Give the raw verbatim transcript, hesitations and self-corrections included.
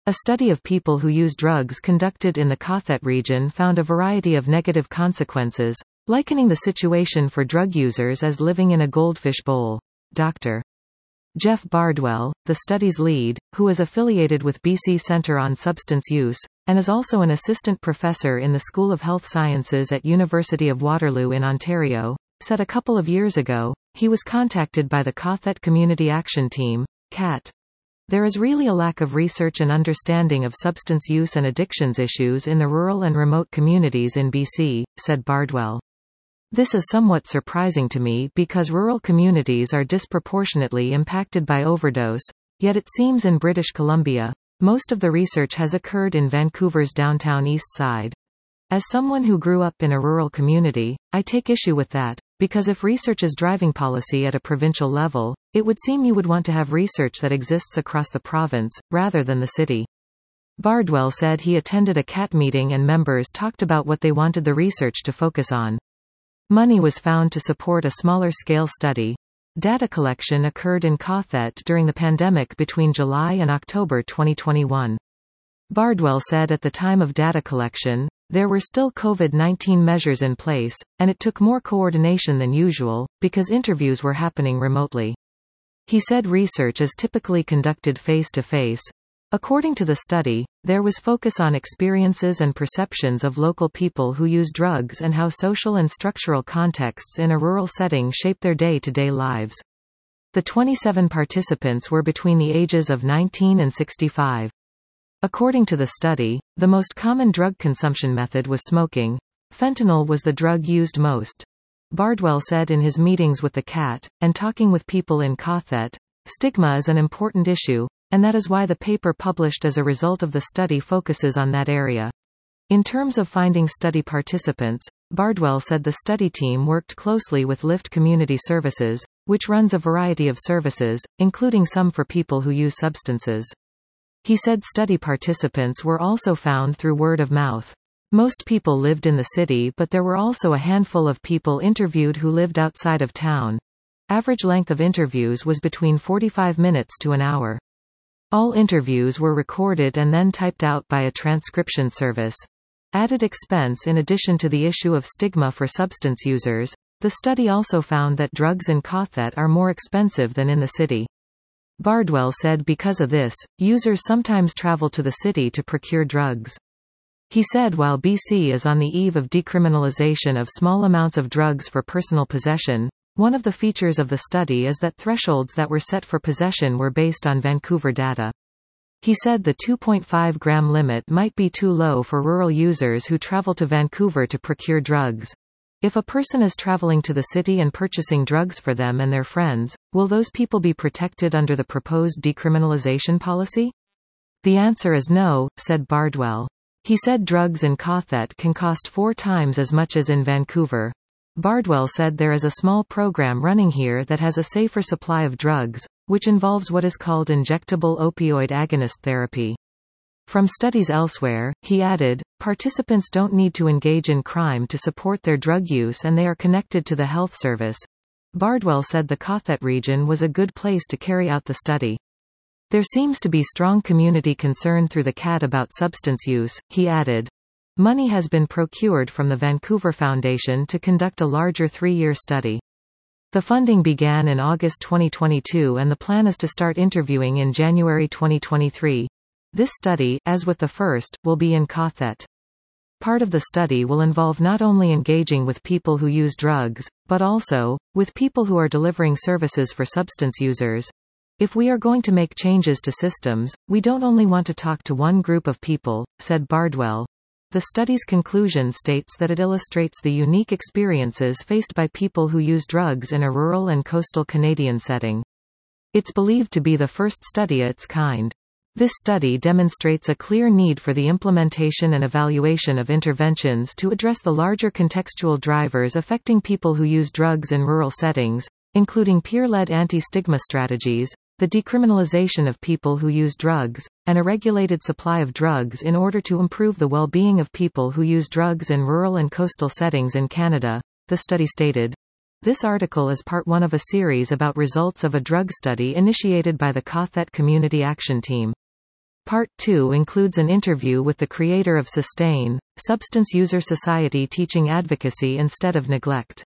A study of people who use drugs conducted in the Kauthet region found a variety of negative consequences, likening the situation for drug users as living in a goldfish bowl. Doctor Jeff Bardwell, the study's lead, who is affiliated with B C Centre on Substance Use, and is also an assistant professor in the School of Health Sciences at University of Waterloo in Ontario, said a couple of years ago, he was contacted by the Kauthet Community Action Team, C A T. There is really a lack of research and understanding of substance use and addictions issues in the rural and remote communities in B C, said Bardwell. This is somewhat surprising to me because rural communities are disproportionately impacted by overdose, yet it seems in British Columbia, most of the research has occurred in Vancouver's downtown east side. As someone who grew up in a rural community, I take issue with that, because if research is driving policy at a provincial level, it would seem you would want to have research that exists across the province, rather than the city. Bardwell said he attended a C A T meeting and members talked about what they wanted the research to focus on. Money was found to support a smaller-scale study. Data collection occurred in Kauthet during the pandemic between July and October twenty twenty-one. Bardwell said at the time of data collection, there were still COVID nineteen measures in place, and it took more coordination than usual, because interviews were happening remotely. He said research is typically conducted face-to-face. According to the study, there was focus on experiences and perceptions of local people who use drugs and how social and structural contexts in a rural setting shape their day-to-day lives. The twenty-seven participants were between the ages of nineteen and sixty-five. According to the study, the most common drug consumption method was smoking. Fentanyl was the drug used most. Bardwell said in his meetings with the C A T, and talking with people in Kauthet, stigma is an important issue, and that is why the paper published as a result of the study focuses on that area. In terms of finding study participants, Bardwell said the study team worked closely with Lift Community Services, which runs a variety of services, including some for people who use substances. He said study participants were also found through word of mouth. Most people lived in the city, but there were also a handful of people interviewed who lived outside of town. Average length of interviews was between forty-five minutes to an hour. All interviews were recorded and then typed out by a transcription service. Added expense. In addition to the issue of stigma for substance users, the study also found that drugs in Kauthet are more expensive than in the city. Bardwell said because of this, users sometimes travel to the city to procure drugs. He said while B C is on the eve of decriminalization of small amounts of drugs for personal possession, one of the features of the study is that thresholds that were set for possession were based on Vancouver data. He said the two point five gram limit might be too low for rural users who travel to Vancouver to procure drugs. If a person is traveling to the city and purchasing drugs for them and their friends, will those people be protected under the proposed decriminalization policy? The answer is no, said Bardwell. He said drugs in Kauthet can cost four times as much as in Vancouver. Bardwell said there is a small program running here that has a safer supply of drugs, which involves what is called injectable opioid agonist therapy. From studies elsewhere, he added, participants don't need to engage in crime to support their drug use and they are connected to the health service. Bardwell said the Kauthet region was a good place to carry out the study. There seems to be strong community concern through the C A T about substance use, he added. Money has been procured from the Vancouver Foundation to conduct a larger three-year study. The funding began in August twenty twenty-two and the plan is to start interviewing in January twenty twenty-three. This study, as with the first, will be in Kauthet. Part of the study will involve not only engaging with people who use drugs, but also, with people who are delivering services for substance users. If we are going to make changes to systems, we don't only want to talk to one group of people, said Bardwell. The study's conclusion states that it illustrates the unique experiences faced by people who use drugs in a rural and coastal Canadian setting. It's believed to be the first study of its kind. This study demonstrates a clear need for the implementation and evaluation of interventions to address the larger contextual drivers affecting people who use drugs in rural settings, including peer-led anti-stigma strategies, the decriminalization of people who use drugs, and a regulated supply of drugs in order to improve the well-being of people who use drugs in rural and coastal settings in Canada, the study stated. This article is part one of a series about results of a drug study initiated by the Kauthet Community Action Team. Part two includes an interview with the creator of Sustain, Substance User Society teaching advocacy instead of neglect.